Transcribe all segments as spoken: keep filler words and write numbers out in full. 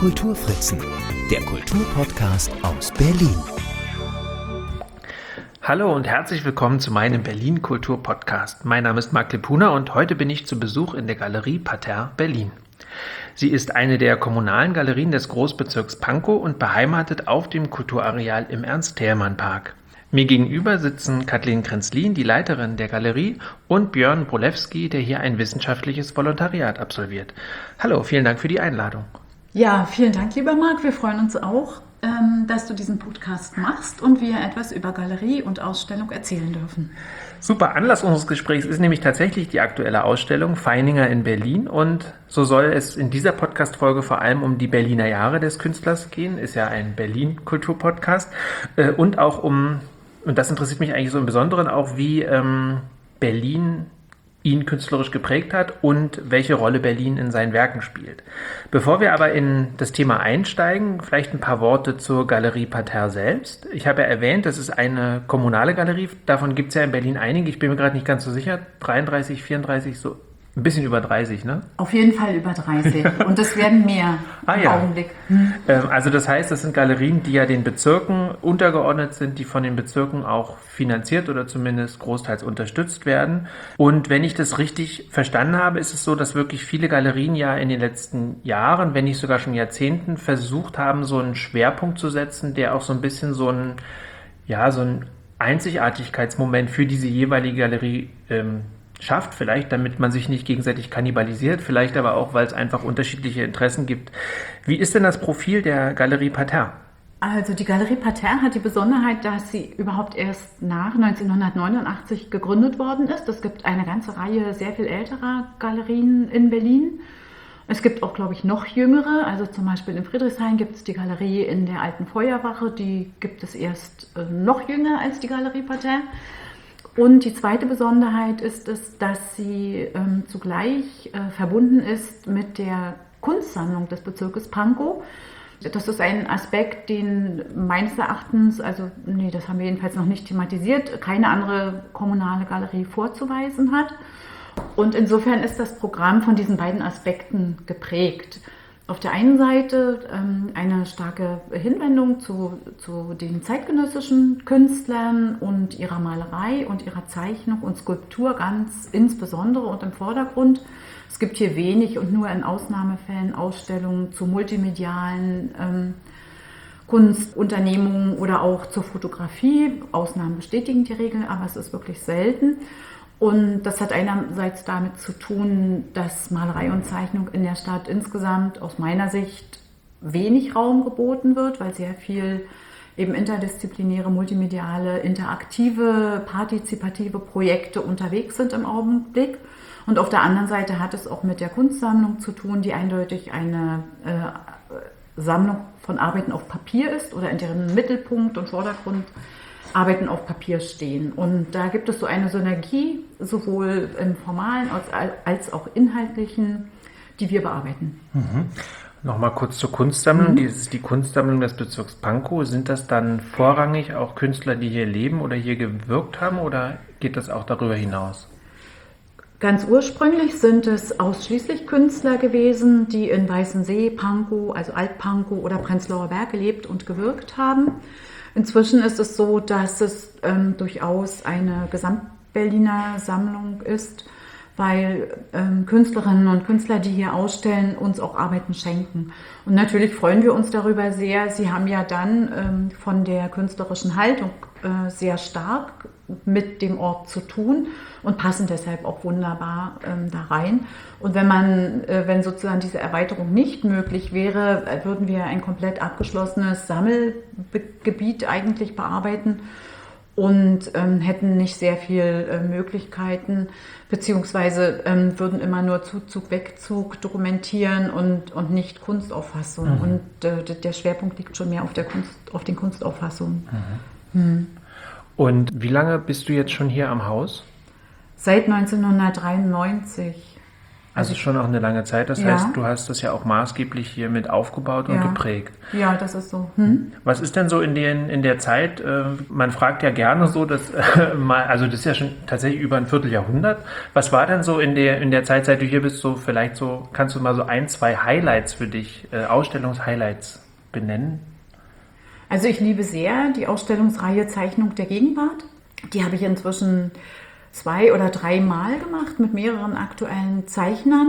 Kulturfritzen, der Kulturpodcast aus Berlin. Hallo und herzlich willkommen zu meinem Berlin Kultur Podcast. Mein Name ist Marc Lepuna und heute bin ich zu Besuch in der Galerie Parterre Berlin. Sie ist eine der kommunalen Galerien des Großbezirks Pankow und beheimatet auf dem Kulturareal im Ernst-Thälmann-Park. Mir gegenüber sitzen Kathleen Krenzlin, die Leiterin der Galerie, und Björn Brolewski, der hier ein wissenschaftliches Volontariat absolviert. Hallo, vielen Dank für die Einladung. Ja, vielen Dank, lieber Marc. Wir freuen uns auch, dass du diesen Podcast machst und wir etwas über Galerie und Ausstellung erzählen dürfen. Super, Anlass unseres Gesprächs ist nämlich tatsächlich die aktuelle Ausstellung Feininger in Berlin und so soll es in dieser Podcast-Folge vor allem um die Berliner Jahre des Künstlers gehen, ist ja ein Berlin-Kultur-Podcast und auch um, und das interessiert mich eigentlich so im Besonderen auch, wie ähm, Berlin ihn künstlerisch geprägt hat und welche Rolle Berlin in seinen Werken spielt. Bevor wir aber in das Thema einsteigen, vielleicht ein paar Worte zur Galerie Parterre selbst. Ich habe ja erwähnt, das ist eine kommunale Galerie, davon gibt es ja in Berlin einige, ich bin mir gerade nicht ganz so sicher, dreiunddreißig, vierunddreißig, so ein bisschen über dreißig, ne? Auf jeden Fall über dreißig und es werden mehr ah, im ja. Augenblick. Hm. Also das heißt, das sind Galerien, die ja den Bezirken untergeordnet sind, die von den Bezirken auch finanziert oder zumindest großteils unterstützt werden. Und wenn ich das richtig verstanden habe, ist es so, dass wirklich viele Galerien ja in den letzten Jahren, wenn nicht sogar schon Jahrzehnten, versucht haben, so einen Schwerpunkt zu setzen, der auch so ein bisschen so ein, ja, so ein Einzigartigkeitsmoment für diese jeweilige Galerie ähm, schafft, vielleicht, damit man sich nicht gegenseitig kannibalisiert, vielleicht aber auch, weil es einfach unterschiedliche Interessen gibt. Wie ist denn das Profil der Galerie Parterre? Also die Galerie Parterre hat die Besonderheit, dass sie überhaupt erst nach neunzehnhundertneunundachtzig gegründet worden ist. Es gibt eine ganze Reihe sehr viel älterer Galerien in Berlin. Es gibt auch, glaube ich, noch jüngere. Also zum Beispiel in Friedrichshain gibt es die Galerie in der Alten Feuerwache. Die gibt es erst äh, noch jünger als die Galerie Parterre. Und die zweite Besonderheit ist es, dass sie ähm, zugleich äh, verbunden ist mit der Kunstsammlung des Bezirkes Pankow. Das ist ein Aspekt, den meines Erachtens, also nee, das haben wir jedenfalls noch nicht thematisiert, keine andere kommunale Galerie vorzuweisen hat. Und insofern ist das Programm von diesen beiden Aspekten geprägt. Auf der einen Seite ähm, eine starke Hinwendung zu, zu den zeitgenössischen Künstlern und ihrer Malerei und ihrer Zeichnung und Skulptur ganz insbesondere und im Vordergrund. Es gibt hier wenig und nur in Ausnahmefällen Ausstellungen zu multimedialen ähm, Kunstunternehmungen oder auch zur Fotografie. Ausnahmen bestätigen die Regel, aber es ist wirklich selten. Und das hat einerseits damit zu tun, dass Malerei und Zeichnung in der Stadt insgesamt aus meiner Sicht wenig Raum geboten wird, weil sehr viel eben interdisziplinäre, multimediale, interaktive, partizipative Projekte unterwegs sind im Augenblick. Und auf der anderen Seite hat es auch mit der Kunstsammlung zu tun, die eindeutig eine äh, Sammlung von Arbeiten auf Papier ist oder in deren Mittelpunkt und Vordergrund Arbeiten auf Papier stehen. Und da gibt es so eine Synergie, sowohl im formalen als, als auch inhaltlichen, die wir bearbeiten. Mhm. Nochmal kurz zur Kunstsammlung. Mhm. Dies ist die Kunstsammlung des Bezirks Pankow. Sind das dann vorrangig auch Künstler, die hier leben oder hier gewirkt haben, oder geht das auch darüber hinaus? Ganz ursprünglich sind es ausschließlich Künstler gewesen, die in Weißensee, Pankow, also Alt-Pankow oder Prenzlauer Berg gelebt und gewirkt haben. Inzwischen ist es so, dass es ähm, durchaus eine Gesamtberliner Sammlung ist, weil ähm, Künstlerinnen und Künstler, die hier ausstellen, uns auch Arbeiten schenken. Und natürlich freuen wir uns darüber sehr. Sie haben ja dann ähm, von der künstlerischen Haltung äh, sehr stark mit dem Ort zu tun und passen deshalb auch wunderbar ähm, da rein. Und wenn man, äh, wenn sozusagen diese Erweiterung nicht möglich wäre, würden wir ein komplett abgeschlossenes Sammelgebiet eigentlich bearbeiten und ähm, hätten nicht sehr viel äh, Möglichkeiten, beziehungsweise ähm, würden immer nur Zuzug, Wegzug dokumentieren und, und nicht Kunstauffassung. Mhm. Und äh, der Schwerpunkt liegt schon mehr auf, der Kunst, auf den Kunstauffassungen. Mhm. Mhm. Und wie lange bist du jetzt schon hier am Haus? Seit neunzehnhundertdreiundneunzig. Also schon auch eine lange Zeit. Das Ja. heißt, du hast das ja auch maßgeblich hier mit aufgebaut und Ja. geprägt. Ja, das ist so. Hm? Was ist denn so in, den, in der Zeit? Äh, man fragt ja gerne so, dass, äh, mal, also das ist ja schon tatsächlich über ein Vierteljahrhundert. Was war denn so in der, in der Zeit, seit du hier bist, so vielleicht so, kannst du mal so ein, zwei Highlights für dich, äh, Ausstellungshighlights benennen? Also ich liebe sehr die Ausstellungsreihe Zeichnung der Gegenwart. Die habe ich inzwischen zwei oder drei Mal gemacht mit mehreren aktuellen Zeichnern.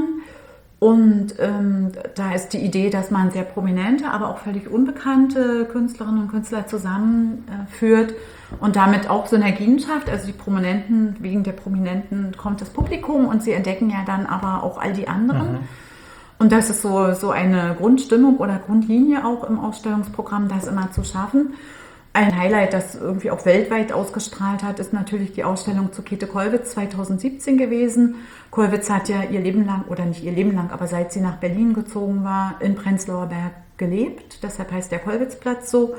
Und ähm, da ist die Idee, dass man sehr prominente, aber auch völlig unbekannte Künstlerinnen und Künstler zusammenführt äh, und damit auch Synergien schafft. Also die Prominenten, wegen der Prominenten kommt das Publikum und sie entdecken ja dann aber auch all die anderen. Mhm. Und das ist so, so eine Grundstimmung oder Grundlinie auch im Ausstellungsprogramm, das immer zu schaffen. Ein Highlight, das irgendwie auch weltweit ausgestrahlt hat, ist natürlich die Ausstellung zu Käthe Kollwitz zweitausendsiebzehn gewesen. Kollwitz hat ja ihr Leben lang, oder nicht ihr Leben lang, aber seit sie nach Berlin gezogen war, in Prenzlauer Berg gelebt. Deshalb heißt der Kollwitzplatz so.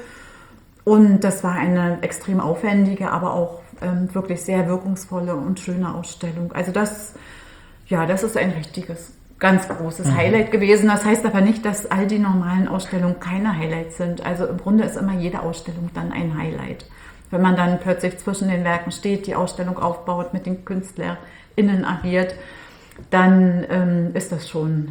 Und das war eine extrem aufwendige, aber auch ähm, wirklich sehr wirkungsvolle und schöne Ausstellung. Also das, ja, das ist ein richtiges, ganz großes mhm. Highlight gewesen. Das heißt aber nicht, dass all die normalen Ausstellungen keine Highlights sind. Also im Grunde ist immer jede Ausstellung dann ein Highlight. Wenn man dann plötzlich zwischen den Werken steht, die Ausstellung aufbaut, mit den KünstlerInnen agiert, dann ähm, ist das schon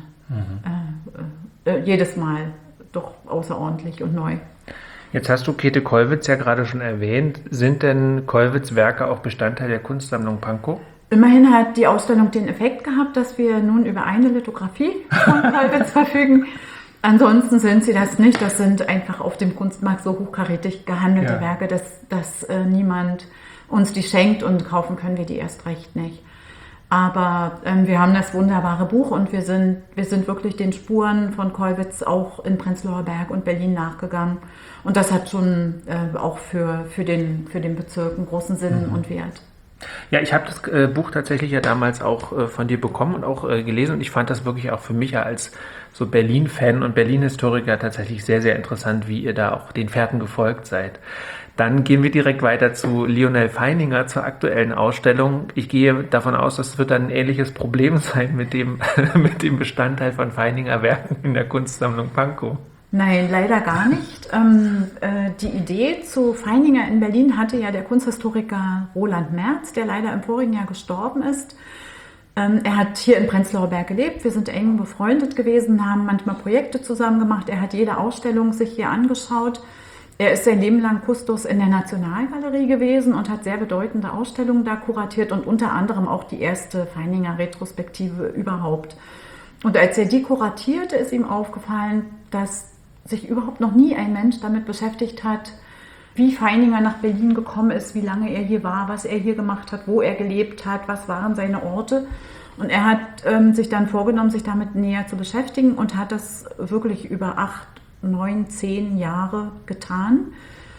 mhm. äh, äh, jedes Mal doch außerordentlich und neu. Jetzt hast du Käthe Kollwitz ja gerade schon erwähnt. Sind denn Kollwitz Werke auch Bestandteil der Kunstsammlung Pankow? Immerhin hat die Ausstellung den Effekt gehabt, dass wir nun über eine Lithografie von Kollwitz verfügen. Ansonsten sind sie das nicht. Das sind einfach auf dem Kunstmarkt so hochkarätig gehandelte ja. Werke, dass, dass äh, niemand uns die schenkt und kaufen können wir die erst recht nicht. Aber ähm, wir haben das wunderbare Buch und wir sind, wir sind wirklich den Spuren von Kollwitz auch in Prenzlauer Berg und Berlin nachgegangen. Und das hat schon äh, auch für, für, den, für den Bezirk einen großen Sinn mhm. und Wert. Ja, ich habe das äh, Buch tatsächlich ja damals auch äh, von dir bekommen und auch äh, gelesen und ich fand das wirklich auch für mich ja als so Berlin-Fan und Berlin-Historiker tatsächlich sehr, sehr interessant, wie ihr da auch den Fährten gefolgt seid. Dann gehen wir direkt weiter zu Lionel Feininger, zur aktuellen Ausstellung. Ich gehe davon aus, das wird dann ein ähnliches Problem sein mit dem, mit dem Bestandteil von Feininger Werken in der Kunstsammlung Pankow. Nein, leider gar nicht. Ähm, äh, die Idee zu Feininger in Berlin hatte ja der Kunsthistoriker Roland Merz, der leider im vorigen Jahr gestorben ist. Ähm, er hat hier in Prenzlauer Berg gelebt, wir sind eng befreundet gewesen, haben manchmal Projekte zusammen gemacht. Er hat jede Ausstellung sich hier angeschaut. Er ist sein Leben lang Kustos in der Nationalgalerie gewesen und hat sehr bedeutende Ausstellungen da kuratiert und unter anderem auch die erste Feininger Retrospektive überhaupt. Und als er die kuratierte, ist ihm aufgefallen, dass sich überhaupt noch nie ein Mensch damit beschäftigt hat, wie Feininger nach Berlin gekommen ist, wie lange er hier war, was er hier gemacht hat, wo er gelebt hat, was waren seine Orte. Und er hat ähm, sich dann vorgenommen, sich damit näher zu beschäftigen und hat das wirklich über acht, neun, zehn Jahre getan.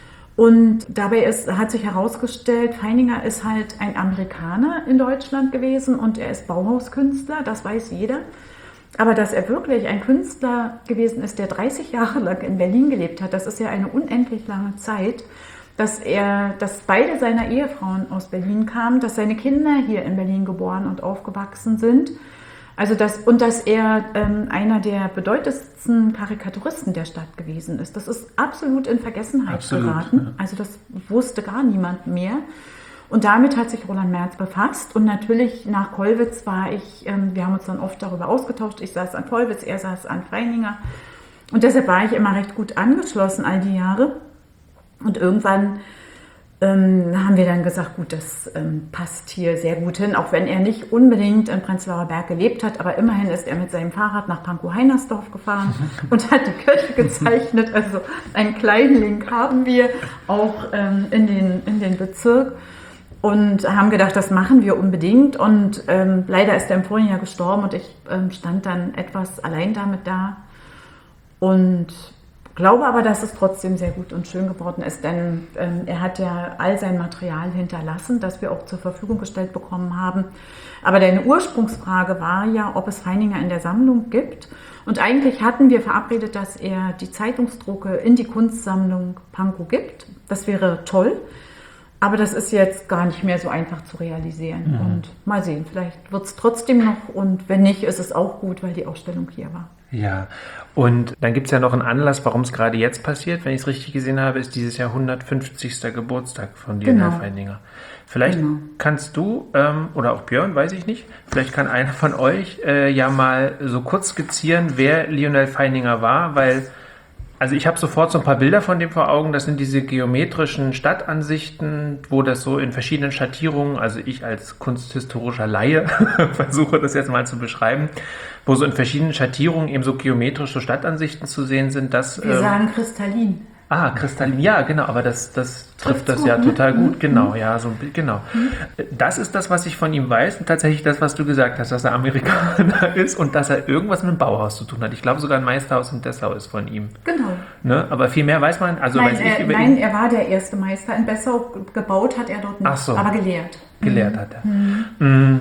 Und dabei ist, hat sich herausgestellt, Feininger ist halt ein Amerikaner in Deutschland gewesen und er ist Bauhauskünstler, das weiß jeder. Aber dass er wirklich ein Künstler gewesen ist, der dreißig Jahre lang in Berlin gelebt hat, das ist ja eine unendlich lange Zeit, dass er, dass beide seiner Ehefrauen aus Berlin kamen, dass seine Kinder hier in Berlin geboren und aufgewachsen sind. Also das, und dass er ähm, einer der bedeutendsten Karikaturisten der Stadt gewesen ist. Das ist absolut in Vergessenheit absolut, geraten. Ja. Also das wusste gar niemand mehr. Und damit hat sich Roland Merz befasst. Und natürlich nach Kollwitz war ich, ähm, wir haben uns dann oft darüber ausgetauscht. Ich saß an Kollwitz, er saß an Feininger. Und deshalb war ich immer recht gut angeschlossen all die Jahre. Und irgendwann ähm, haben wir dann gesagt, gut, das ähm, passt hier sehr gut hin. Auch wenn er nicht unbedingt in Prenzlauer Berg gelebt hat. Aber immerhin ist er mit seinem Fahrrad nach Pankow-Heinersdorf gefahren und hat die Kirche gezeichnet. Also einen kleinen Link haben wir auch ähm, in den, in den Bezirk. Und haben gedacht, das machen wir unbedingt. Und ähm, leider ist er im vorigen Jahr gestorben und ich ähm, stand dann etwas allein damit da. Und glaube aber, dass es trotzdem sehr gut und schön geworden ist, denn ähm, er hat ja all sein Material hinterlassen, das wir auch zur Verfügung gestellt bekommen haben. Aber deine Ursprungsfrage war ja, ob es Feininger in der Sammlung gibt. Und eigentlich hatten wir verabredet, dass er die Zeitungsdrucke in die Kunstsammlung Pankow gibt. Das wäre toll. Aber das ist jetzt gar nicht mehr so einfach zu realisieren. Mhm. Und mal sehen, vielleicht wird es trotzdem noch. Und wenn nicht, ist es auch gut, weil die Ausstellung hier war. Ja, und dann gibt es ja noch einen Anlass, warum es gerade jetzt passiert. Wenn ich es richtig gesehen habe, ist dieses Jahr hundertfünfzigster Geburtstag von Lionel Genau. Feininger. Vielleicht Genau. kannst du, ähm, oder auch Björn, weiß ich nicht, vielleicht kann einer von euch äh, ja mal so kurz skizzieren, wer Lionel Feininger war, weil, also ich habe sofort so ein paar Bilder von dem vor Augen. Das sind diese geometrischen Stadtansichten, wo das so in verschiedenen Schattierungen, also ich als kunsthistorischer Laie versuche das jetzt mal zu beschreiben, wo so in verschiedenen Schattierungen eben so geometrische Stadtansichten zu sehen sind. Dass, Wir ähm, sagen kristallin. Ah, kristallin, ja, genau, aber das, das trifft Trifft's das gut, ja ne? total gut, Mhm. genau, ja, so, genau. Mhm. Das ist das, was ich von ihm weiß und tatsächlich das, was du gesagt hast, dass er Amerikaner ist und dass er irgendwas mit dem Bauhaus zu tun hat. Ich glaube sogar ein Meisterhaus in Dessau ist von ihm. Genau. Ne? Aber viel mehr weiß man, also Nein, weiß ich er, über nein, ihn. er war der erste Meister in Bessau. Gebaut hat er dort nicht, Ach so. aber gelehrt. Gelehrt hat er. Mhm.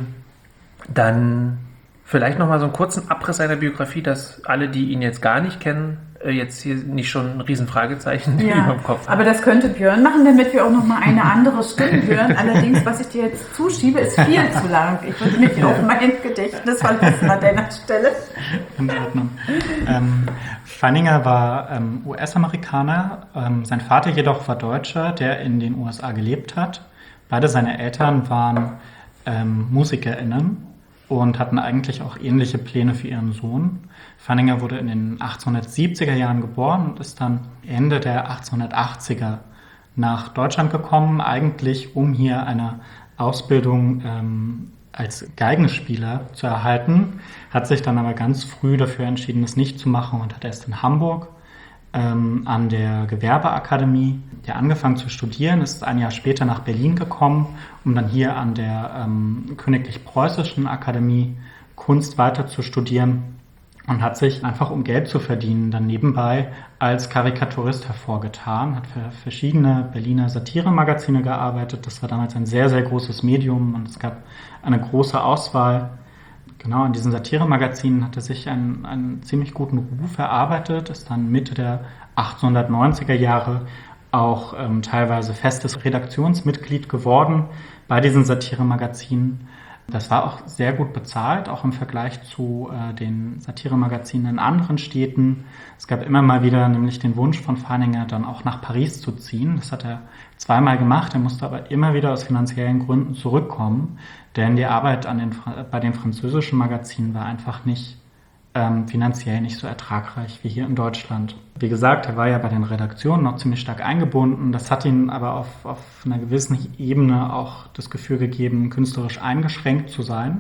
Dann vielleicht nochmal so einen kurzen Abriss seiner Biografie, dass alle, die ihn jetzt gar nicht kennen, jetzt hier nicht schon ein Riesenfragezeichen Ja, über dem Kopf haben. aber das könnte Björn machen, damit wir auch noch mal eine andere Stimme hören. Allerdings, was ich dir jetzt zuschiebe, ist viel zu lang. Ich würde mich auf mein Gedächtnis verlassen an deiner Stelle. In Ordnung. Ähm, Feininger war ähm, U S-Amerikaner, ähm, sein Vater jedoch war Deutscher, der in den U S A gelebt hat. Beide seine Eltern waren ähm, MusikerInnen und hatten eigentlich auch ähnliche Pläne für ihren Sohn. Feininger wurde in den achtzehnhundertsiebziger Jahren geboren und ist dann Ende der achtzehnhundertachtziger nach Deutschland gekommen, eigentlich um hier eine Ausbildung ähm, als Geigenspieler zu erhalten, hat sich dann aber ganz früh dafür entschieden, das nicht zu machen und hat erst in Hamburg ähm, an der Gewerbeakademie ja, angefangen zu studieren, ist ein Jahr später nach Berlin gekommen, um dann hier an der ähm, Königlich Preußischen Akademie Kunst weiter zu studieren und hat sich einfach, um Geld zu verdienen, dann nebenbei als Karikaturist hervorgetan, hat für verschiedene Berliner Satiremagazine gearbeitet. Das war damals ein sehr, sehr großes Medium und es gab eine große Auswahl. Genau, in diesen Satiremagazinen hat er sich einen, einen ziemlich guten Ruf erarbeitet, ist dann Mitte der achtzehnhundertneunziger Jahre auch ähm, teilweise festes Redaktionsmitglied geworden bei diesen Satiremagazinen. Das war auch sehr gut bezahlt, auch im Vergleich zu äh, den Satiremagazinen in anderen Städten. Es gab immer mal wieder nämlich den Wunsch von Feininger, dann auch nach Paris zu ziehen. Das hat er zweimal gemacht. Er musste aber immer wieder aus finanziellen Gründen zurückkommen, denn die Arbeit an den, bei den französischen Magazinen war einfach nicht ähm, finanziell nicht so ertragreich wie hier in Deutschland. Wie gesagt, er war ja bei den Redaktionen noch ziemlich stark eingebunden. Das hat ihm aber auf, auf einer gewissen Ebene auch das Gefühl gegeben, künstlerisch eingeschränkt zu sein.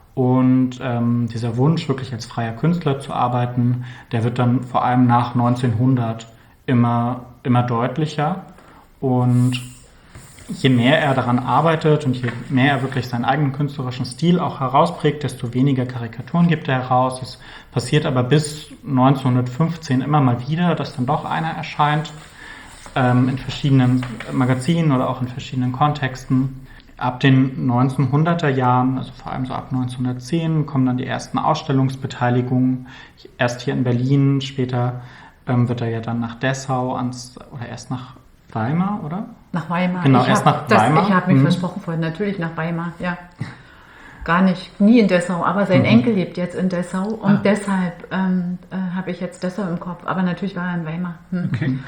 Und ähm, dieser Wunsch, wirklich als freier Künstler zu arbeiten, der wird dann vor allem nach neunzehnhundert immer, immer deutlicher. Und je mehr er daran arbeitet und je mehr er wirklich seinen eigenen künstlerischen Stil auch herausprägt, desto weniger Karikaturen gibt er heraus. Es passiert aber bis neunzehnhundertfünfzehn immer mal wieder, dass dann doch einer erscheint, ähm, in verschiedenen Magazinen oder auch in verschiedenen Kontexten. Ab den neunzehnhunderter Jahren, also vor allem so ab neunzehnhundertzehn, kommen dann die ersten Ausstellungsbeteiligungen. Erst hier in Berlin, später ähm, wird er ja dann nach Dessau ans, oder erst nach Weimar, oder? Nach Weimar. Genau, ich erst hab, nach das, Weimar. Ich habe mich Mhm. versprochen vorhin, natürlich nach Weimar, ja. Gar nicht, nie in Dessau, aber sein Mhm. Enkel lebt jetzt in Dessau und Ah. deshalb ähm, äh, habe ich jetzt Dessau im Kopf, aber natürlich war er in Weimar. Hm. Okay.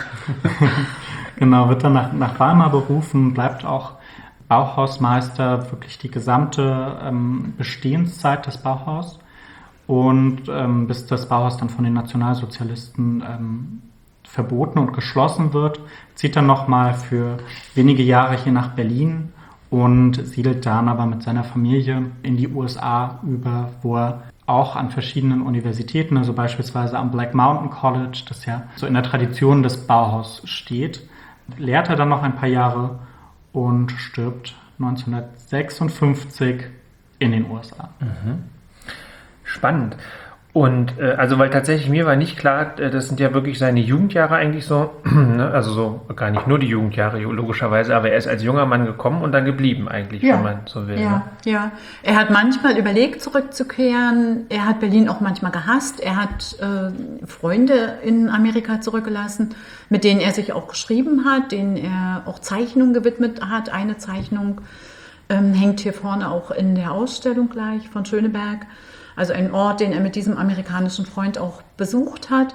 Genau, wird dann nach, nach Weimar berufen, bleibt auch Bauhausmeister, wirklich die gesamte ähm, Bestehenszeit des Bauhaus und ähm, bis das Bauhaus dann von den Nationalsozialisten ähm, verboten und geschlossen wird, zieht dann nochmal für wenige Jahre hier nach Berlin und siedelt dann aber mit seiner Familie in die U S A über, wo er auch an verschiedenen Universitäten, also beispielsweise am Black Mountain College, das ja so in der Tradition des Bauhaus steht, lehrt er dann noch ein paar Jahre und stirbt neunzehnhundertsechsundfünfzig in den U S A. Mhm. Spannend. Und äh, also, weil tatsächlich mir war nicht klar, äh, das sind ja wirklich seine Jugendjahre eigentlich so, ne? Also so gar nicht nur die Jugendjahre logischerweise, aber er ist als junger Mann gekommen und dann geblieben eigentlich, Ja. wenn man so will. Ja, Ne? ja. Er hat manchmal überlegt, zurückzukehren. Er hat Berlin auch manchmal gehasst. Er hat äh, Freunde in Amerika zurückgelassen, mit denen er sich auch geschrieben hat, denen er auch Zeichnungen gewidmet hat. Eine Zeichnung ähm, hängt hier vorne auch in der Ausstellung gleich von Schöneberg. Also ein Ort, den er mit diesem amerikanischen Freund auch besucht hat.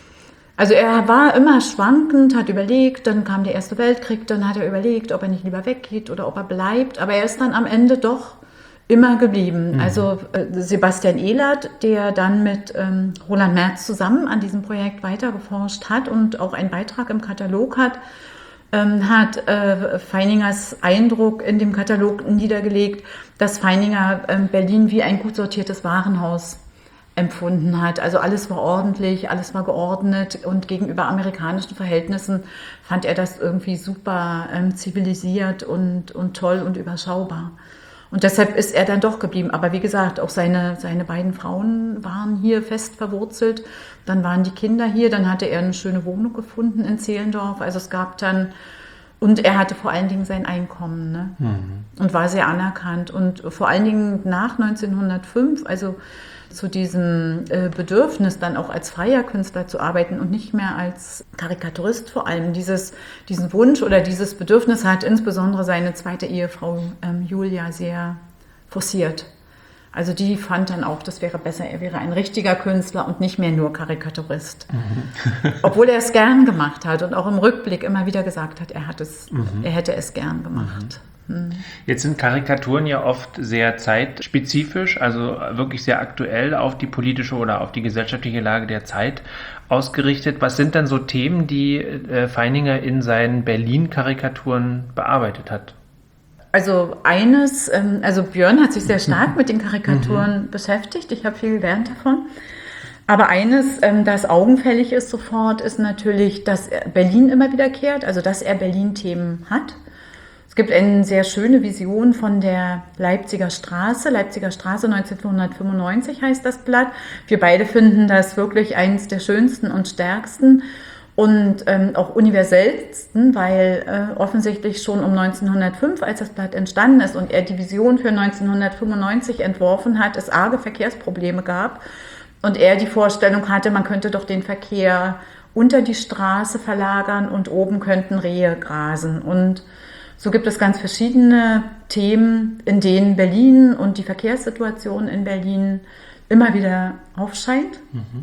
Also er war immer schwankend, hat überlegt, dann kam der Erste Weltkrieg, dann hat er überlegt, ob er nicht lieber weggeht oder ob er bleibt. Aber er ist dann am Ende doch immer geblieben. Mhm. Also äh, Sebastian Ehlert, der dann mit ähm, Roland Merz zusammen an diesem Projekt weitergeforscht hat und auch einen Beitrag im Katalog hat, ähm, hat äh, Feiningers Eindruck in dem Katalog niedergelegt, dass Feininger äh, Berlin wie ein gut sortiertes Warenhaus empfunden hat. Also alles war ordentlich, alles war geordnet und gegenüber amerikanischen Verhältnissen fand er das irgendwie super ähm, zivilisiert und, und toll und überschaubar. Und deshalb ist er dann doch geblieben. Aber wie gesagt, auch seine, seine beiden Frauen waren hier fest verwurzelt. Dann waren die Kinder hier. Dann hatte er eine schöne Wohnung gefunden in Zehlendorf. Also es gab dann, und er hatte vor allen Dingen sein Einkommen, ne? Mhm. Und war sehr anerkannt. Und vor allen Dingen nach neunzehnhundertfünf, also zu diesem äh, Bedürfnis, dann auch als freier Künstler zu arbeiten und nicht mehr als Karikaturist vor allem. Dieses, diesen Wunsch oder dieses Bedürfnis hat insbesondere seine zweite Ehefrau ähm, Julia sehr forciert. Also die fand dann auch, das wäre besser, er wäre ein richtiger Künstler und nicht mehr nur Karikaturist. Mhm. Obwohl er es gern gemacht hat und auch im Rückblick immer wieder gesagt hat, er, hat es, mhm. er hätte es gern gemacht. Mhm. Jetzt sind Karikaturen ja oft sehr zeitspezifisch, also wirklich sehr aktuell auf die politische oder auf die gesellschaftliche Lage der Zeit ausgerichtet. Was sind dann so Themen, die äh, Feininger in seinen Berlin-Karikaturen bearbeitet hat? Also eines, ähm, also Björn hat sich sehr stark mit den Karikaturen mhm. beschäftigt. Ich habe viel gelernt davon. Aber eines, ähm, das augenfällig ist sofort, ist natürlich, dass Berlin immer wiederkehrt, also dass er Berlin-Themen hat. Es gibt eine sehr schöne Vision von der Leipziger Straße. Leipziger Straße neunzehnhundertfünfundneunzig heißt das Blatt. Wir beide finden das wirklich eines der schönsten und stärksten und ähm, auch universellsten, weil äh, offensichtlich schon um neunzehnhundertfünf, als das Blatt entstanden ist und er die Vision für neunzehnhundertfünfundneunzig entworfen hat, es arge Verkehrsprobleme gab und er die Vorstellung hatte, man könnte doch den Verkehr unter die Straße verlagern und oben könnten Rehe grasen. Und so gibt es ganz verschiedene Themen, in denen Berlin und die Verkehrssituation in Berlin immer wieder aufscheint. Mhm.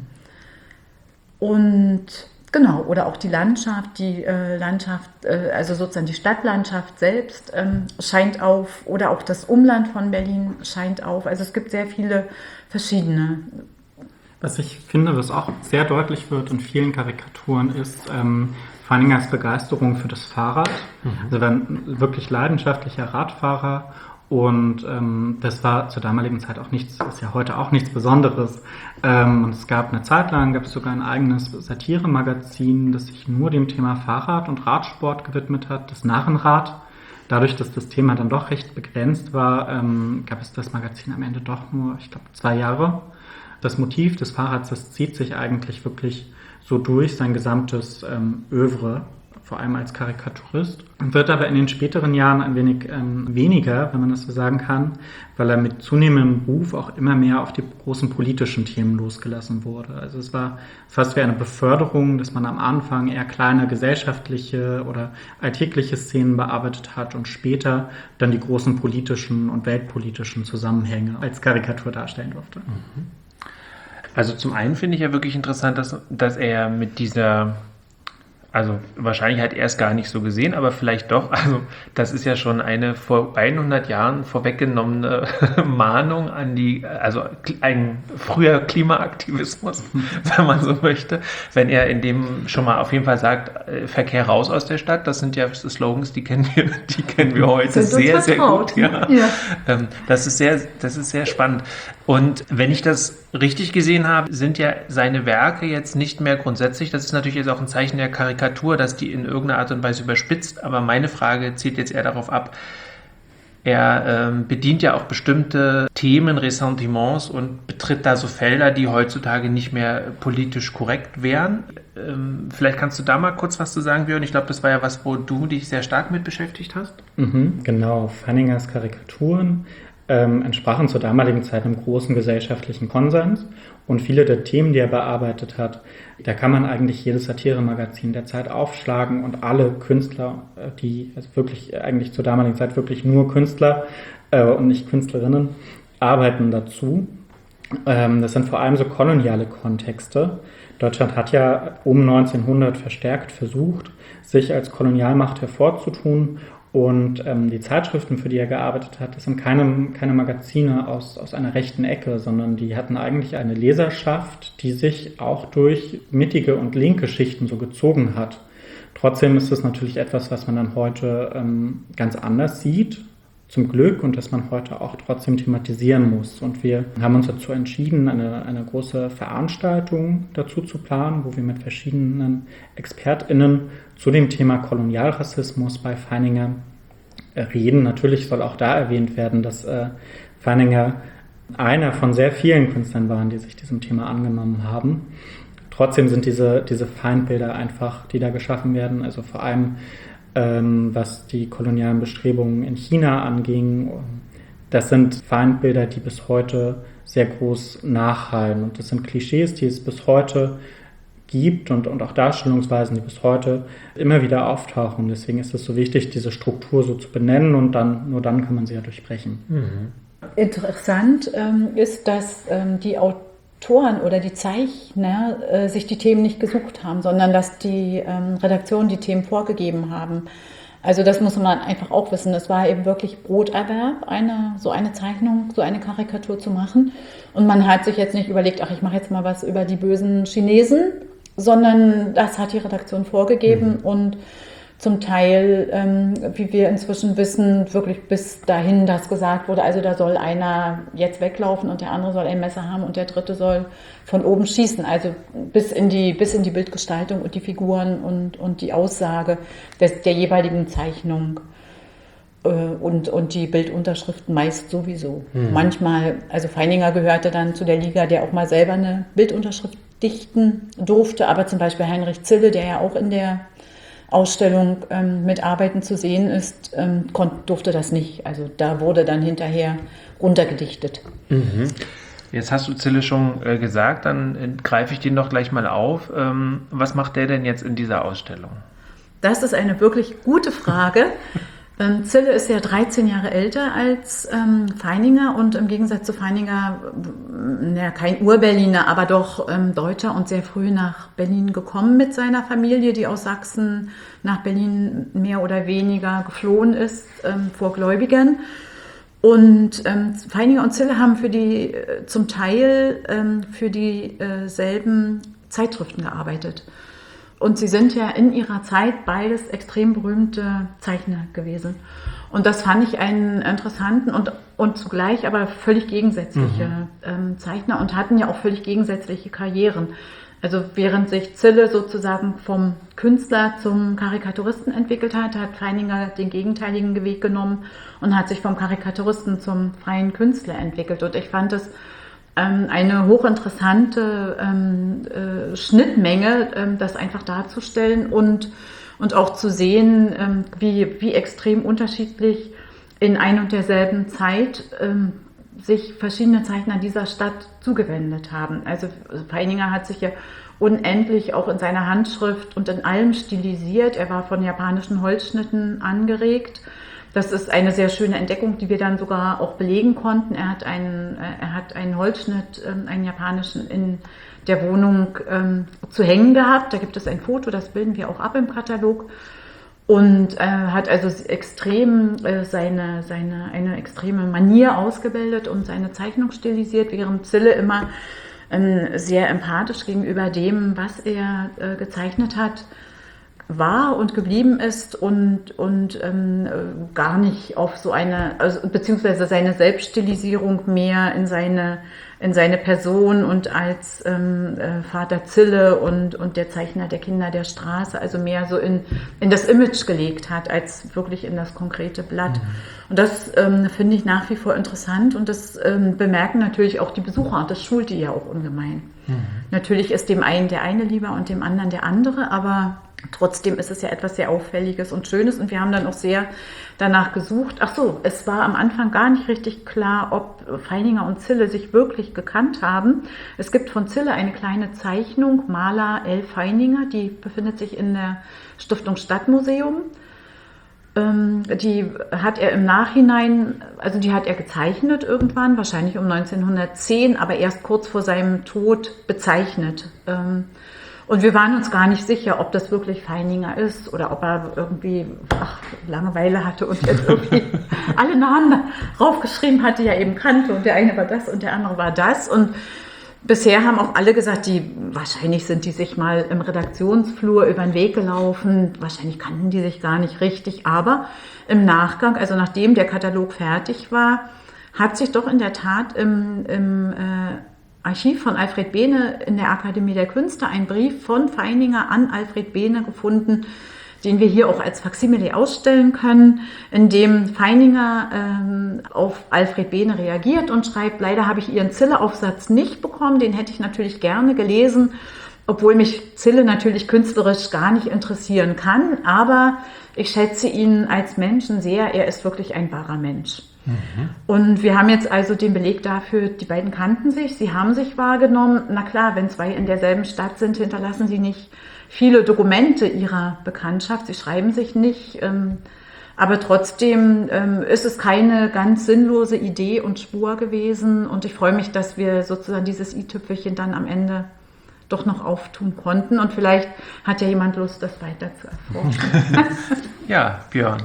Und genau, oder auch die Landschaft, die äh, Landschaft, äh, also sozusagen die Stadtlandschaft selbst ähm, scheint auf, oder auch das Umland von Berlin scheint auf. Also es gibt sehr viele verschiedene. Was ich finde, was auch sehr deutlich wird in vielen Karikaturen, ist ähm, Feiningers Begeisterung für das Fahrrad. Mhm. Also er war ein wirklich leidenschaftlicher Radfahrer und ähm, das war zur damaligen Zeit auch nichts, ist ja heute auch nichts Besonderes. Ähm, und es gab eine Zeit lang, gab es sogar ein eigenes Satire-Magazin, das sich nur dem Thema Fahrrad und Radsport gewidmet hat, das Narrenrad. Dadurch, dass das Thema dann doch recht begrenzt war, ähm, gab es das Magazin am Ende doch nur, ich glaube, zwei Jahre. Das Motiv des Fahrrads, das zieht sich eigentlich wirklich so durch sein gesamtes ähm, Œuvre, vor allem als Karikaturist. Wird aber in den späteren Jahren ein wenig ähm, weniger, wenn man das so sagen kann, weil er mit zunehmendem Ruf auch immer mehr auf die großen politischen Themen losgelassen wurde. Also es war fast wie eine Beförderung, dass man am Anfang eher kleine gesellschaftliche oder alltägliche Szenen bearbeitet hat und später dann die großen politischen und weltpolitischen Zusammenhänge als Karikatur darstellen durfte. Mhm. Also zum einen finde ich ja wirklich interessant, dass, dass er mit dieser, also wahrscheinlich hat er es gar nicht so gesehen, aber vielleicht doch, also das ist ja schon eine vor hundert Jahren vorweggenommene Mahnung an die, also ein früher Klimaaktivismus, wenn man so möchte, wenn er in dem schon mal auf jeden Fall sagt, Verkehr raus aus der Stadt, das sind ja Slogans, die kennen wir, die kennen wir heute sehr, sehr gut. Ja. Ja. Das ist sehr, das ist sehr spannend. Und wenn ich das richtig gesehen habe, sind ja seine Werke jetzt nicht mehr grundsätzlich, das ist natürlich jetzt auch ein Zeichen der Karikatur, dass die in irgendeiner Art und Weise überspitzt, aber meine Frage zielt jetzt eher darauf ab, Er ähm, bedient ja auch bestimmte Themen, Ressentiments und betritt da so Felder, die heutzutage nicht mehr politisch korrekt wären. Ähm, vielleicht kannst du da mal kurz was zu sagen, Björn. Ich glaube, das war ja was, wo du dich sehr stark mit beschäftigt hast. Mhm, genau, Feiningers Karikaturen ähm, entsprachen zur damaligen Zeit einem großen gesellschaftlichen Konsens. Und viele der Themen, die er bearbeitet hat, da kann man eigentlich jedes Satiremagazin der Zeit aufschlagen und alle Künstler, die also wirklich eigentlich zur damaligen Zeit wirklich nur Künstler äh, und nicht Künstlerinnen, arbeiten dazu. Ähm, das sind vor allem so koloniale Kontexte. Deutschland hat ja um neunzehnhundert verstärkt versucht, sich als Kolonialmacht hervorzutun. Und ähm, die Zeitschriften, für die er gearbeitet hat, das sind keine, keine Magazine aus, aus einer rechten Ecke, sondern die hatten eigentlich eine Leserschaft, die sich auch durch mittige und linke Schichten so gezogen hat. Trotzdem ist es natürlich etwas, was man dann heute ähm, ganz anders sieht, zum Glück, und das man heute auch trotzdem thematisieren muss. Und wir haben uns dazu entschieden, eine, eine große Veranstaltung dazu zu planen, wo wir mit verschiedenen ExpertInnen zu dem Thema Kolonialrassismus bei Feininger reden. Natürlich soll auch da erwähnt werden, dass äh, Feininger einer von sehr vielen Künstlern waren, die sich diesem Thema angenommen haben. Trotzdem sind diese, diese Feindbilder einfach, die da geschaffen werden, also vor allem ähm, was die kolonialen Bestrebungen in China anging, das sind Feindbilder, die bis heute sehr groß nachhallen. Und das sind Klischees, die es bis heute gibt und, und auch Darstellungsweisen, die bis heute immer wieder auftauchen. Deswegen ist es so wichtig, diese Struktur so zu benennen, und dann nur dann kann man sie ja durchbrechen. Mhm. Interessant ähm, ist, dass ähm, die Autoren oder die Zeichner äh, sich die Themen nicht gesucht haben, sondern dass die ähm, Redaktionen die Themen vorgegeben haben. Also das muss man einfach auch wissen. Es war eben wirklich Broterwerb, eine, so eine Zeichnung, so eine Karikatur zu machen. Und man hat sich jetzt nicht überlegt, ach, ich mache jetzt mal was über die bösen Chinesen, sondern das hat die Redaktion vorgegeben. Mhm. Und zum Teil, ähm, wie wir inzwischen wissen, wirklich bis dahin, dass gesagt wurde, also da soll einer jetzt weglaufen und der andere soll ein Messer haben und der dritte soll von oben schießen. Also bis in die, bis in die Bildgestaltung und die Figuren und, und die Aussage des, der jeweiligen Zeichnung äh, und, und die Bildunterschriften meist sowieso. Mhm. Manchmal, also Feininger gehörte dann zu der Liga, der auch mal selber eine Bildunterschrift dichten durfte, aber zum Beispiel Heinrich Zille, der ja auch in der Ausstellung ähm, mit Arbeiten zu sehen ist, ähm, kon- durfte das nicht. Also da wurde dann hinterher runtergedichtet. Mhm. Jetzt hast du Zille schon äh, gesagt, dann äh, greife ich den doch gleich mal auf. Ähm, was macht der denn jetzt in dieser Ausstellung? Das ist eine wirklich gute Frage. ähm, Zille ist ja dreizehn Jahre älter als ähm, Feininger und im Gegensatz zu Feininger, naja, kein Ur-Berliner, aber doch ähm, Deutscher und sehr früh nach Berlin gekommen mit seiner Familie, die aus Sachsen nach Berlin mehr oder weniger geflohen ist ähm, vor Gläubigern. Und ähm, Feininger und Zille haben für die, äh, zum Teil ähm, für dieselben äh, Zeitschriften gearbeitet. Und sie sind ja in ihrer Zeit beides extrem berühmte Zeichner gewesen. Und das fand ich einen interessanten und, und zugleich aber völlig gegensätzliche mhm. ähm, Zeichner und hatten ja auch völlig gegensätzliche Karrieren. Also während sich Zille sozusagen vom Künstler zum Karikaturisten entwickelt hat, hat Feininger den gegenteiligen Weg genommen und hat sich vom Karikaturisten zum freien Künstler entwickelt. Und ich fand es ähm, eine hochinteressante ähm, äh, Schnittmenge, ähm, das einfach darzustellen und, und auch zu sehen, ähm, wie, wie extrem unterschiedlich in ein und derselben Zeit ähm, sich verschiedene Zeichner dieser Stadt zugewendet haben. Also Feininger hat sich ja unendlich auch in seiner Handschrift und in allem stilisiert. Er war von japanischen Holzschnitten angeregt. Das ist eine sehr schöne Entdeckung, die wir dann sogar auch belegen konnten. Er hat einen, er hat einen Holzschnitt, einen japanischen, in der Wohnung ähm, zu hängen gehabt. Da gibt es ein Foto, das bilden wir auch ab im Katalog. Und äh, hat also extrem äh, seine, seine, eine extreme Manier ausgebildet und seine Zeichnung stilisiert, während Zille immer äh, sehr empathisch gegenüber dem, was er äh, gezeichnet hat, war und geblieben ist und, und ähm, gar nicht auf so eine, also, beziehungsweise seine Selbststilisierung mehr in seine, in seine Person und als ähm, äh, Vater Zille und, und der Zeichner der Kinder der Straße, also mehr so in, in das Image gelegt hat, als wirklich in das konkrete Blatt. Mhm. Und das ähm, finde ich nach wie vor interessant und das ähm, bemerken natürlich auch die Besucher und das schult die ja auch ungemein. Mhm. Natürlich ist dem einen der eine lieber und dem anderen der andere, aber trotzdem ist es ja etwas sehr Auffälliges und Schönes und wir haben dann auch sehr danach gesucht. Ach so, es war am Anfang gar nicht richtig klar, ob Feininger und Zille sich wirklich gekannt haben. Es gibt von Zille eine kleine Zeichnung, Maler L. Feininger, die befindet sich in der Stiftung Stadtmuseum. Die hat er im Nachhinein, also die hat er gezeichnet irgendwann, wahrscheinlich um neunzehnhundertzehn, aber erst kurz vor seinem Tod bezeichnet. Und wir waren uns gar nicht sicher, ob das wirklich Feininger ist oder ob er irgendwie ach, Langeweile hatte und jetzt irgendwie alle Namen raufgeschrieben hatte, die er eben kannte. Und der eine war das und der andere war das. Und bisher haben auch alle gesagt, die wahrscheinlich sind die sich mal im Redaktionsflur über den Weg gelaufen. Wahrscheinlich kannten die sich gar nicht richtig. Aber im Nachgang, also nachdem der Katalog fertig war, hat sich doch in der Tat im, im äh, Archiv von Alfred Behne in der Akademie der Künste ein Brief von Feininger an Alfred Behne gefunden, den wir hier auch als Faksimile ausstellen können, in dem Feininger ähm, auf Alfred Behne reagiert und schreibt, leider habe ich Ihren Zille-Aufsatz nicht bekommen, den hätte ich natürlich gerne gelesen, obwohl mich Zille natürlich künstlerisch gar nicht interessieren kann, aber ich schätze ihn als Menschen sehr, er ist wirklich ein wahrer Mensch. Mhm. Und wir haben jetzt also den Beleg dafür, die beiden kannten sich, sie haben sich wahrgenommen. Na klar, wenn zwei in derselben Stadt sind, hinterlassen sie nicht viele Dokumente ihrer Bekanntschaft, sie schreiben sich nicht, ähm, aber trotzdem ähm, ist es keine ganz sinnlose Idee und Spur gewesen und ich freue mich, dass wir sozusagen dieses i-Tüpfelchen dann am Ende doch noch auftun konnten und vielleicht hat ja jemand Lust, das weiter zu erforschen. Ja, Björn.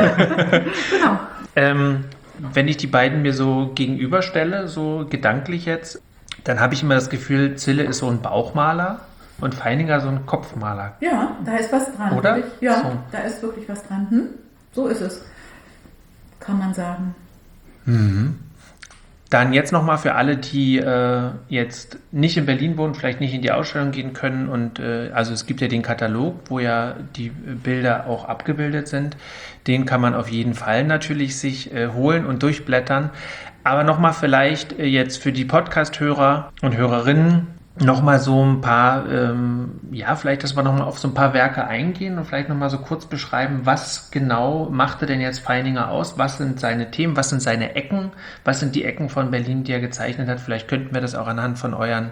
Genau. ähm, wenn ich die beiden mir so gegenüberstelle, so gedanklich jetzt, dann habe ich immer das Gefühl, Zille ist so ein Bauchmaler und Feininger so ein Kopfmaler. Ja, da ist was dran. Oder? Wirklich. Ja, so. Da ist wirklich was dran. Hm? So ist es, kann man sagen. Mhm. Dann jetzt nochmal für alle, die äh, jetzt nicht in Berlin wohnen, vielleicht nicht in die Ausstellung gehen können. Und äh, also es gibt ja den Katalog, wo ja die Bilder auch abgebildet sind. Den kann man auf jeden Fall natürlich sich äh, holen und durchblättern. Aber nochmal vielleicht äh, jetzt für die Podcast-Hörer und Hörerinnen nochmal so ein paar, ähm, ja, vielleicht, dass wir nochmal auf so ein paar Werke eingehen und vielleicht nochmal so kurz beschreiben, was genau machte denn jetzt Feininger aus? Was sind seine Themen? Was sind seine Ecken? Was sind die Ecken von Berlin, die er gezeichnet hat? Vielleicht könnten wir das auch anhand von euren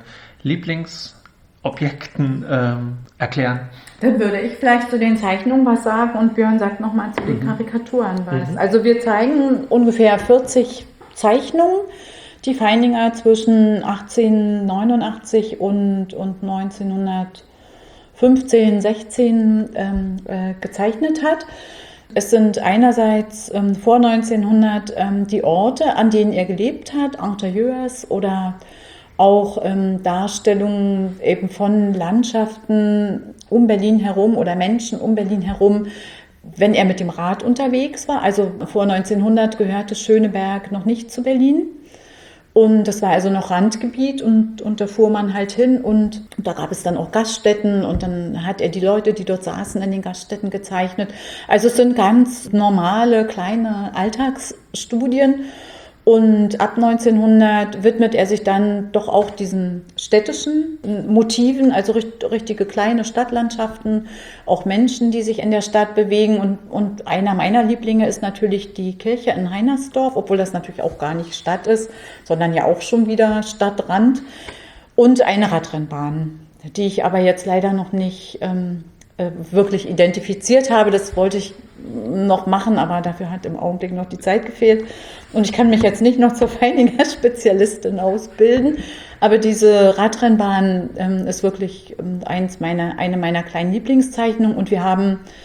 Lieblingsobjekten ähm, erklären. Dann würde ich vielleicht zu den Zeichnungen was sagen und Björn sagt nochmal zu den mhm. Karikaturen was. Mhm. Also wir zeigen ungefähr vierzig Zeichnungen, die Feininger zwischen achtzehnhundertneunundachtzig und, und neunzehnhundertfünfzehn, sechzehn ähm, äh, gezeichnet hat. Es sind einerseits ähm, vor neunzehnhundert ähm, die Orte, an denen er gelebt hat, Interieurs oder auch ähm, Darstellungen eben von Landschaften um Berlin herum oder Menschen um Berlin herum, wenn er mit dem Rad unterwegs war. Also vor neunzehnhundert gehörte Schöneberg noch nicht zu Berlin. Und das war also noch Randgebiet und, und da fuhr man halt hin und da gab es dann auch Gaststätten und dann hat er die Leute, die dort saßen, in den Gaststätten gezeichnet. Also es sind ganz normale, kleine Alltagsstudien und ab neunzehnhundert widmet er sich dann doch auch diesen städtischen Motiven, also richtige kleine Stadtlandschaften, auch Menschen, die sich in der Stadt bewegen und, und einer meiner Lieblinge ist natürlich die Kirche in Heinersdorf, obwohl das natürlich auch gar nicht Stadt ist, sondern ja auch schon wieder Stadtrand und eine Radrennbahn, die ich aber jetzt leider noch nicht ähm, wirklich identifiziert habe. Das wollte ich noch machen, aber dafür hat im Augenblick noch die Zeit gefehlt. Und ich kann mich jetzt nicht noch zur Feininger-Spezialistin ausbilden. Aber diese Radrennbahn ähm, ist wirklich ähm, eins meiner, eine meiner kleinen Lieblingszeichnungen. Und wir haben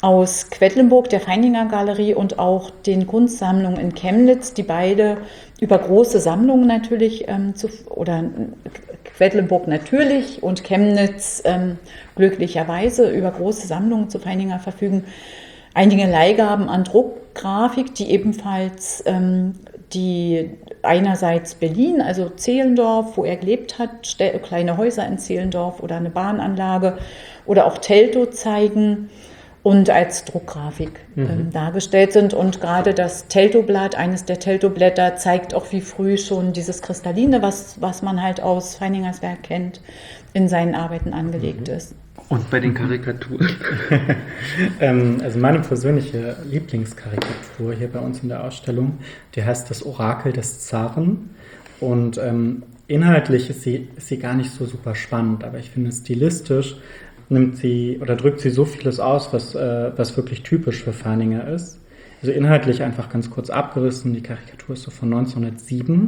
aus Quedlinburg, der Feininger Galerie, und auch den Kunstsammlungen in Chemnitz, die beide über große Sammlungen natürlich, ähm, zu, oder Quedlinburg natürlich und Chemnitz ähm, glücklicherweise über große Sammlungen zu Feininger verfügen. Einige Leihgaben an Druckgrafik, die ebenfalls ähm, die einerseits Berlin, also Zehlendorf, wo er gelebt hat, ste- kleine Häuser in Zehlendorf oder eine Bahnanlage oder auch Teltow zeigen und als Druckgrafik mhm. ähm, dargestellt sind. Und gerade das Teltow-Blatt, eines der Teltow-Blätter, zeigt auch wie früh schon dieses Kristalline, was, was man halt aus Feiningers Werk kennt, in seinen Arbeiten angelegt mhm. ist. Und bei den Karikaturen? ähm, also meine persönliche Lieblingskarikatur hier bei uns in der Ausstellung, die heißt Das Orakel des Zaren. Und ähm, inhaltlich ist sie, ist sie gar nicht so super spannend, aber ich finde, stilistisch nimmt sie oder drückt sie so vieles aus, was, äh, was wirklich typisch für Feininger ist. Also inhaltlich einfach ganz kurz abgerissen, die Karikatur ist so von neunzehnhundertsieben.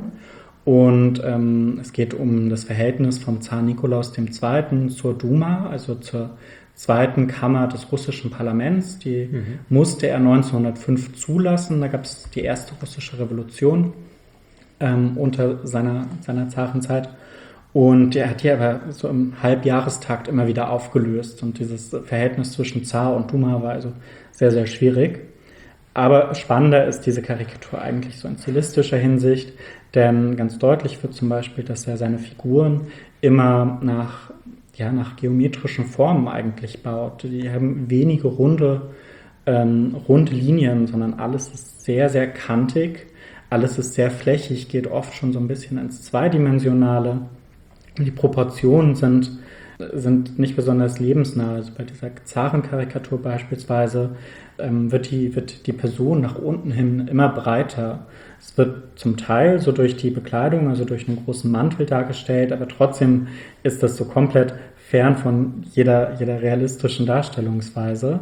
Und ähm, es geht um das Verhältnis vom Zar Nikolaus der Zweite. zur Duma, also zur zweiten Kammer des russischen Parlaments. Die mhm. musste er neunzehnhundertfünf zulassen. Da gab es die erste russische Revolution ähm, unter seiner, seiner Zarenzeit. Und er hat die aber so im Halbjahrestakt immer wieder aufgelöst. Und dieses Verhältnis zwischen Zar und Duma war also sehr, sehr schwierig. Aber spannender ist diese Karikatur eigentlich so in stilistischer Hinsicht, denn ganz deutlich wird zum Beispiel, dass er seine Figuren immer nach, ja, nach geometrischen Formen eigentlich baut. Die haben wenige runde, ähm, runde Linien, sondern alles ist sehr, sehr kantig, alles ist sehr flächig, geht oft schon so ein bisschen ins Zweidimensionale. Die Proportionen sind, sind nicht besonders lebensnah. Also bei dieser Zarenkarikatur beispielsweise ähm, wird, die, wird die Person nach unten hin immer breiter. Es wird zum Teil so durch die Bekleidung, also durch einen großen Mantel dargestellt, aber trotzdem ist das so komplett fern von jeder, jeder realistischen Darstellungsweise.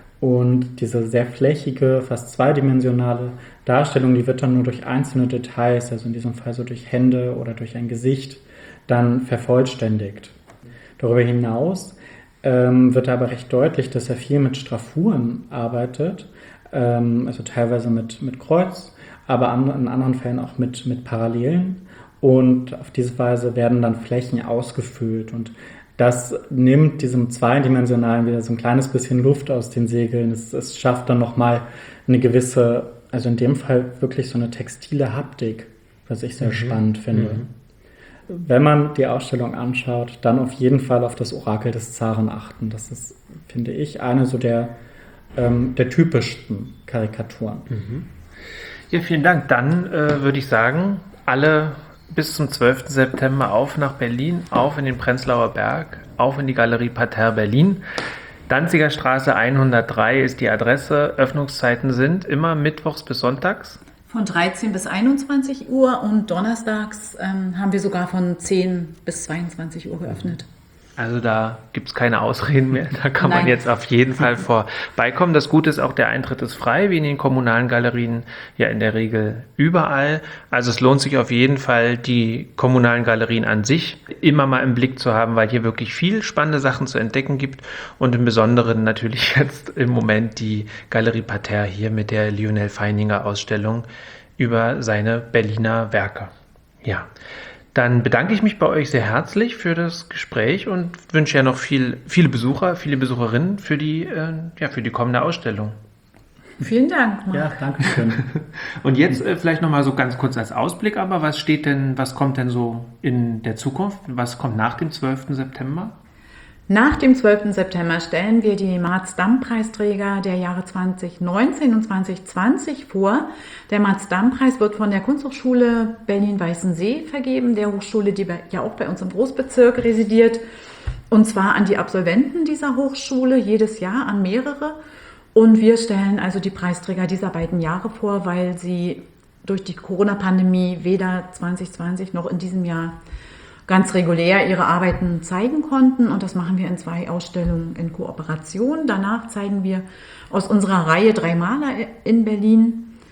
Und diese sehr flächige, fast zweidimensionale Darstellung, die wird dann nur durch einzelne Details, also in diesem Fall so durch Hände oder durch ein Gesicht, dann vervollständigt. Darüber hinaus ähm, wird aber recht deutlich, dass er viel mit Straffuren arbeitet, ähm, also teilweise mit, mit Kreuz, aber an, in anderen Fällen auch mit, mit Parallelen. Und auf diese Weise werden dann Flächen ausgefüllt. Und das nimmt diesem Zweidimensionalen wieder so ein kleines bisschen Luft aus den Segeln. Es, es schafft dann nochmal eine gewisse, also in dem Fall wirklich so eine textile Haptik, was ich sehr mhm. spannend finde. Mhm. Wenn man die Ausstellung anschaut, dann auf jeden Fall auf das Orakel des Zaren achten. Das ist, finde ich, eine so der, ähm, der typischsten Karikaturen. Mhm. Ja, vielen Dank. Dann äh, würde ich sagen, alle bis zum zwölften September auf nach Berlin, auf in den Prenzlauer Berg, auf in die Galerie Parterre Berlin. Danziger Straße hundertdrei ist die Adresse. Öffnungszeiten sind immer mittwochs bis sonntags. Von dreizehn bis einundzwanzig Uhr und donnerstags ähm, haben wir sogar von zehn bis zweiundzwanzig Uhr geöffnet. Also da gibt es keine Ausreden mehr, da kann Nein. man jetzt auf jeden Fall vorbeikommen. Das Gute ist auch, der Eintritt ist frei, wie in den kommunalen Galerien ja in der Regel überall. Also es lohnt sich auf jeden Fall, die kommunalen Galerien an sich immer mal im Blick zu haben, weil hier wirklich viel spannende Sachen zu entdecken gibt und im Besonderen natürlich jetzt im Moment die Galerie Parterre hier mit der Lionel Feininger Ausstellung über seine Berliner Werke. Ja. Dann bedanke ich mich bei euch sehr herzlich für das Gespräch und wünsche ja noch viel, viele Besucher, viele Besucherinnen für die, äh, ja, für die kommende Ausstellung. Vielen Dank, Marc. Ja, danke schön. Und jetzt äh, vielleicht nochmal so ganz kurz als Ausblick, aber was steht denn, was kommt denn so in der Zukunft? Was kommt nach dem zwölften September? Nach dem zwölften September stellen wir die Marz-Damm-Preisträger der Jahre zwanzig neunzehn und zwanzig zwanzig vor. Der Marz-Damm-Preis wird von der Kunsthochschule Berlin-Weißensee vergeben, der Hochschule, die ja auch bei uns im Großbezirk residiert. Und zwar an die Absolventen dieser Hochschule, jedes Jahr an mehrere. Und wir stellen also die Preisträger dieser beiden Jahre vor, weil sie durch die Corona-Pandemie weder zwanzig zwanzig noch in diesem Jahr ganz regulär ihre Arbeiten zeigen konnten. Und das machen wir in zwei Ausstellungen in Kooperation. Danach zeigen wir aus unserer Reihe drei Maler in Berlin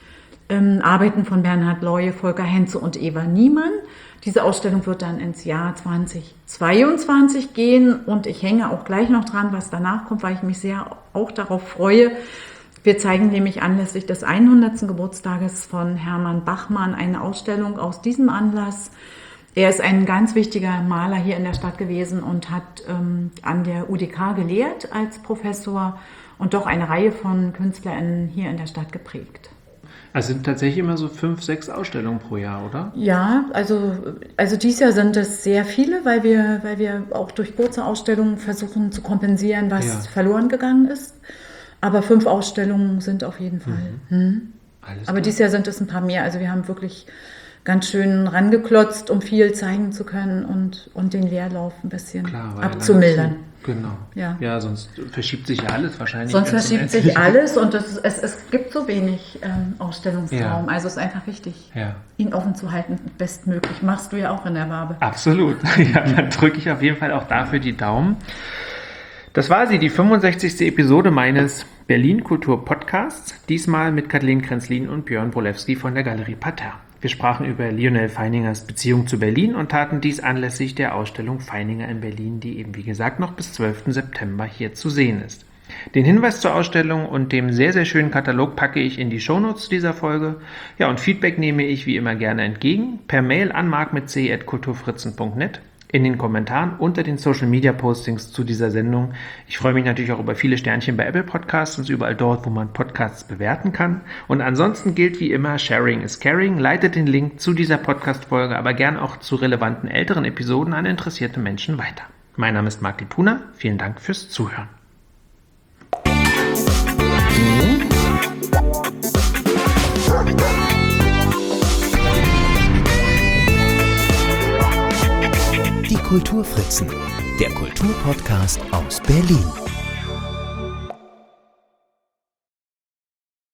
ähm, Arbeiten von Bernhard Leue, Volker Henze und Eva Niemann. Diese Ausstellung wird dann ins Jahr zweitausendzweiundzwanzig gehen und ich hänge auch gleich noch dran, was danach kommt, weil ich mich sehr auch darauf freue. Wir zeigen nämlich anlässlich des hundertsten Geburtstages von Hermann Bachmann eine Ausstellung aus diesem Anlass. Er ist ein ganz wichtiger Maler hier in der Stadt gewesen und hat ähm, an der U D K gelehrt als Professor und doch eine Reihe von KünstlerInnen hier in der Stadt geprägt. Also sind tatsächlich immer so fünf, sechs Ausstellungen pro Jahr, oder? Ja, also, also dieses Jahr sind es sehr viele, weil wir, weil wir auch durch kurze Ausstellungen versuchen zu kompensieren, was Ja. verloren gegangen ist. Aber fünf Ausstellungen sind auf jeden Fall. Mhm. Hm. Alles Aber klar. dieses Jahr sind es ein paar mehr. Also wir haben wirklich ganz schön rangeklotzt, um viel zeigen zu können und, und den Leerlauf ein bisschen Klar, weil abzumildern. dann- Genau. Ja. ja, sonst verschiebt sich ja alles wahrscheinlich. Sonst ganz zum verschiebt Ende. sich alles und es, es, es gibt so wenig ähm, Ausstellungsraum. Ja. Also es ist einfach wichtig, Ja. ihn offen zu halten, bestmöglich. Machst du ja auch in der Wabe. Absolut. Ja, dann drücke ich auf jeden Fall auch dafür die Daumen. Das war sie, die fünfundsechzigste Episode meines Berlin Kultur Podcasts. Diesmal mit Kathleen Krenzlin und Björn Brolewski von der Galerie Parterre. Wir sprachen über Lionel Feiningers Beziehung zu Berlin und taten dies anlässlich der Ausstellung Feininger in Berlin, die eben wie gesagt noch bis zwölften September hier zu sehen ist. Den Hinweis zur Ausstellung und dem sehr, sehr schönen Katalog packe ich in die Shownotes dieser Folge. Ja, und Feedback nehme ich wie immer gerne entgegen. Per Mail an mark mit c at kulturfritzen punkt net, in den Kommentaren unter den Social-Media-Postings zu dieser Sendung. Ich freue mich natürlich auch über viele Sternchen bei Apple Podcasts und überall dort, wo man Podcasts bewerten kann. Und ansonsten gilt wie immer, Sharing is Caring. Leitet den Link zu dieser Podcast-Folge, aber gern auch zu relevanten älteren Episoden an interessierte Menschen weiter. Mein Name ist Marc Lipuna. Vielen Dank fürs Zuhören. Die Kulturfritzen, der Kulturpodcast aus Berlin.